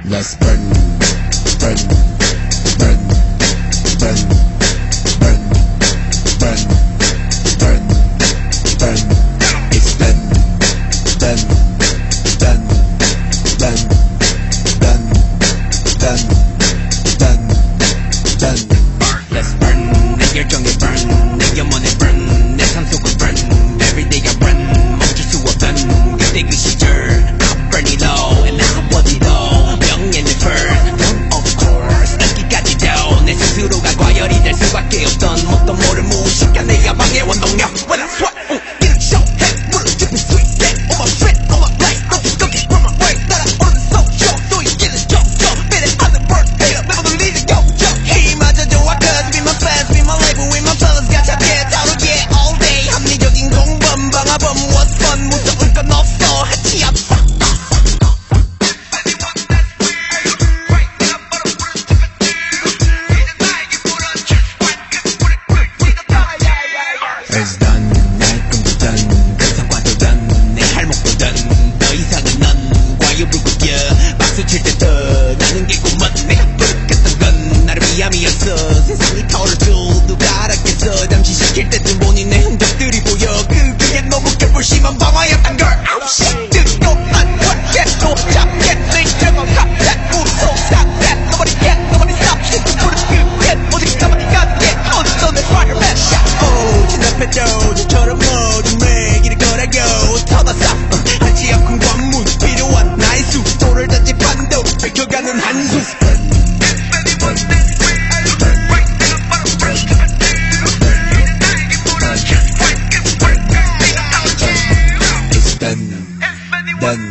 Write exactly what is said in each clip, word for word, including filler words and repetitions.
Let's burn, burn, burn, burn, burn, burn, burn, burn. It's done, done, done, done, done, done, done, done. Let's burn. 내 열정에 burn, 내 영혼에 burn, 내 삶 속은 burn. Every day I run, 멈출 수 없던 그때 그 시절. I burn it all and I want it all. 명예는 burn, of course. 인기까지도 내 스스로가 과열이 될 수밖에 없던 뭣도 모를 무의식한 내 야망의 원동력. When I sweat, 어, 이런 쇼해 물을 짚은 sweet day. On my feet, on my life, don't look it from my way. 날아오르는 속력, 또 이기는 점점. Beat it on the bird, hate up, 매번 돌리는 요정. 힘마저 좋아, cause be my fans, be my label, with my fellas, 가차게 다루게 all day. 합리적인 공범, 방화범, what's fun, 무서울 건 없어, 하치 없어. It's done, 내 꿈도 done, 그 성과도 done, 내 할목도 done. 더 이상은 넌 과유불급여. 박수 칠 때 더 나는 게 꿈은 내가 부르겠던 건 나를 미함이었어. 세상이 타오를 줄 누가 알았겠어. 잠시 시킬 때쯤 보니 내 흔적들이 보여. 그게 너무 개불심한 방화였단 걸. 아우 씨 뜨거운 원겠고 잡겠 냉정한 탑백 무서운 탑백 Nobody get nobody stop shit 불을 끄게 오직 가만히 가게 어디서 내 fireman shot. 오 진압해줘 저처럼 모든 매기를 걸어요. 터졌어 하지 않고 관문 필요한 나의 수도를 던지 반도 뺏겨가는 한숨. It's done, done,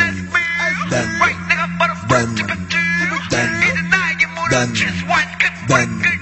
done, done, done, done, done.